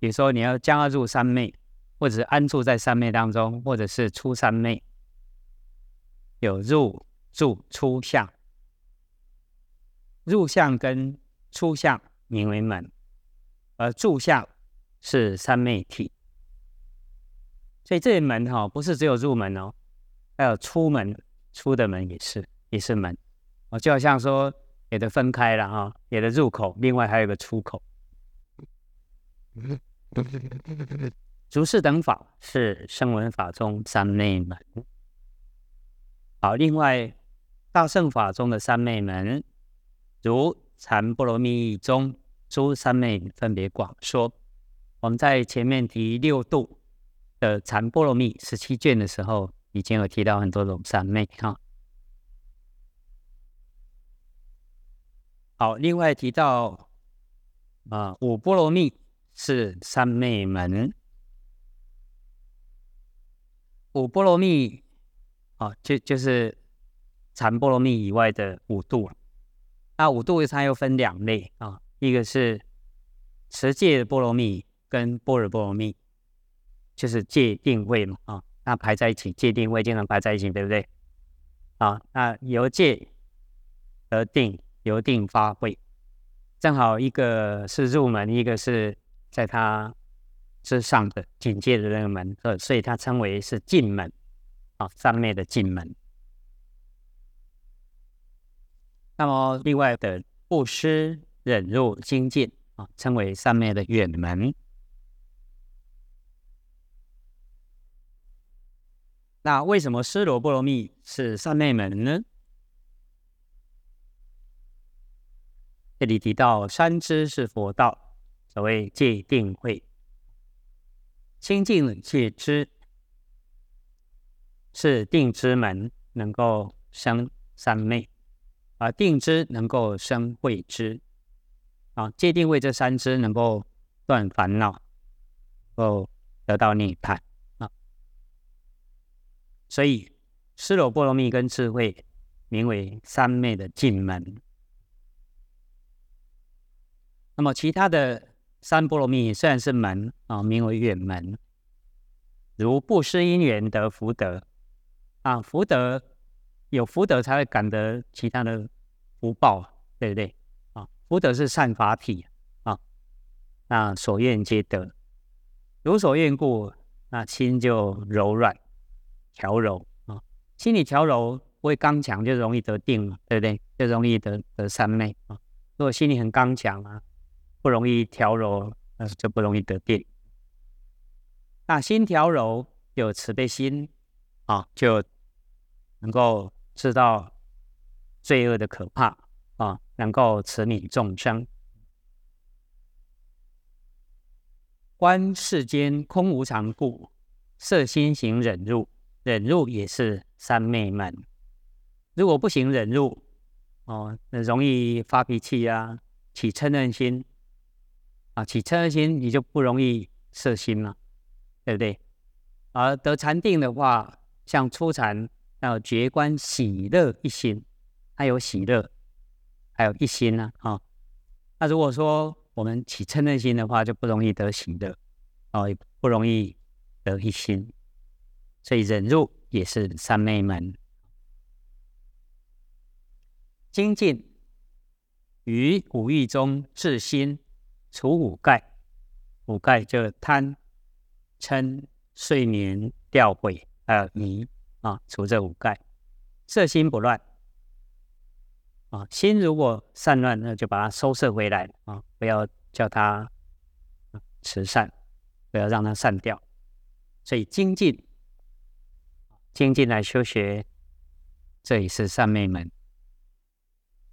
比如说你要将要入三昧，或者是安住在三昧当中，或者是出三昧，有入、住、出相。入相跟出相名为门，而住相是三昧体。所以这些门不是只有入门哦，还有出门，出的门也是门就好像说有的分开了有的入口，另外还有一个出口。如是等法是声闻法中三昧门。好，另外大乘法中的三昧门，如禅波罗蜜中诸三昧分别广说。我们在前面提六度的禅波罗蜜17卷的时候，已经有提到很多种三昧好，另外提到五波罗蜜是三昧门。五波罗蜜就是禅波罗蜜以外的五度。那五度它又分两类一个是持戒波罗蜜跟般若波罗蜜，就是戒定慧嘛那排在一起，戒定慧经常排在一起，对不对那由戒得定，由定发慧，正好一个是入门，一个是在它之上的警戒的那个门，所以它称为是进门三昧的进门。那么另外的布施、忍辱、精进称为三昧的远门。那为什么尸罗波罗蜜是三昧门呢？这里提到三支是佛道，所谓戒定慧。清净戒支是定之门，能够生三昧，而定之能够生慧之戒定慧这三支能够断烦恼，能够得到涅槃所以尸罗波罗蜜跟智慧名为三昧的进门。那么其他的三波罗蜜虽然是门名为远门，如布施因缘得福德福德有福德才会感得其他的福报，对不对福德是善法体那所愿皆得，如所愿故，那心就柔软调柔心里调柔不会刚强，就容易得定了，对不对？就容易得三昧如果心里很刚强不容易调柔就不容易得定。那心调柔有慈悲心就能够知道罪恶的可怕能够慈悯众生。观世间空无常故，摄心行忍辱，忍辱也是三昧门。如果不行忍辱那容易发脾气起嗔恨心起嗔恨心你就不容易摄心了，对不对？而得禅定的话，像初禅要觉观喜乐一心，它有喜乐，还有一心那如果说我们起嗔恨心的话，就不容易得喜乐也不容易得一心，所以忍辱也是三昧门。精进于五欲中治心，除五盖。五盖就贪、嗔、睡眠、掉悔还有迷除这五盖。摄心不乱心如果散乱，那就把它收摄回来不要叫它持散，不要让它散掉。所以精进来修学，这也是三昧门。